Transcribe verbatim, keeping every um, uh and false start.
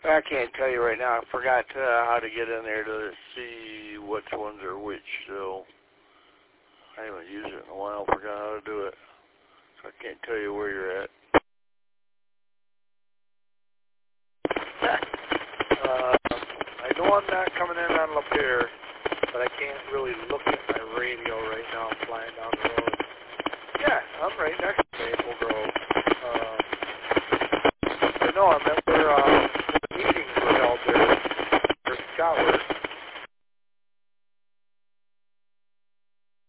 I can't tell you right now. I forgot uh, how to get in there to see which ones are which, so I haven't used it in a while. Forgot how to do it. So I can't tell you where you're at. uh, I know I'm not coming in on Lapeer, but I can't really look